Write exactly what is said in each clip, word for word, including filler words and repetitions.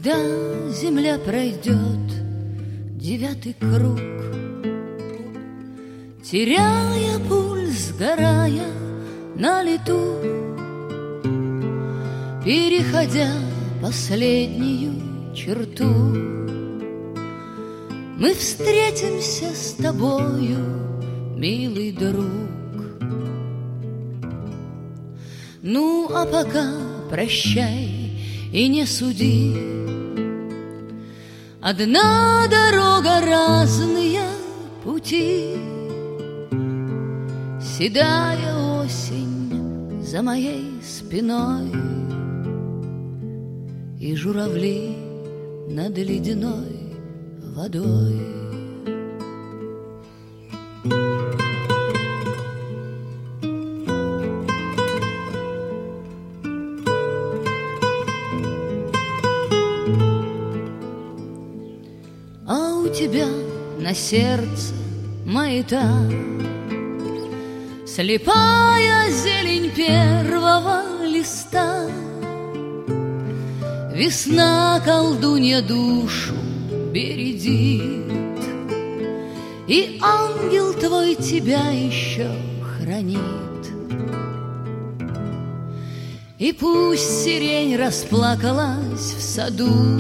Когда земля пройдет девятый круг, теряя пульс, сгорая на лету, переходя последнюю черту, мы встретимся с тобою, милый друг. Ну, а пока прощай и не суди. Одна дорога, разные пути. Седая осень за моей спиной, и журавли над ледяной водой. А у тебя на сердце маята, слепая зелень первого листа. Весна, колдунья, душу бередит, и ангел твой тебя еще хранит. И пусть сирень расплакалась в саду,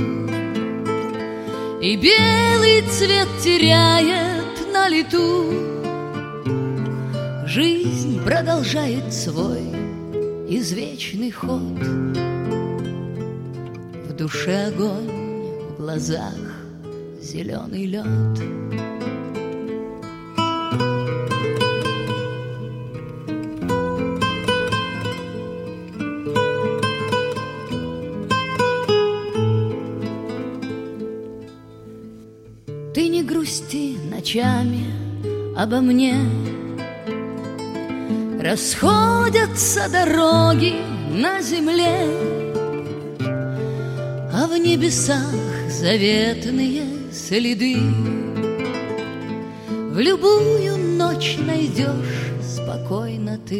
и белый цвет теряет на лету, жизнь продолжает свой извечный ход. В душе огонь, в глазах зеленый лед. Ты не грусти ночами обо мне, расходятся дороги на земле, а в небесах заветные следы. В любую ночь найдешь спокойно ты.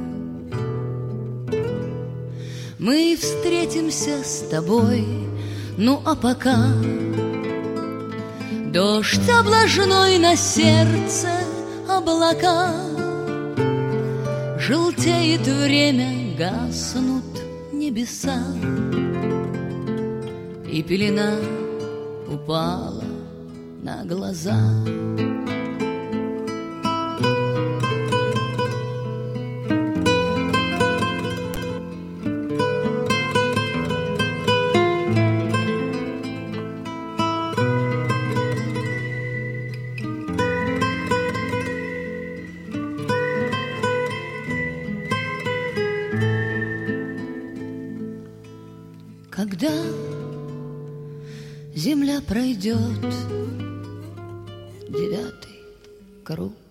Мы встретимся с тобой, ну а пока дождь облажной на сердце облака. Желтеет время, гаснут небеса, и пелена упала на глаза. Когда земля пройдет девятый круг,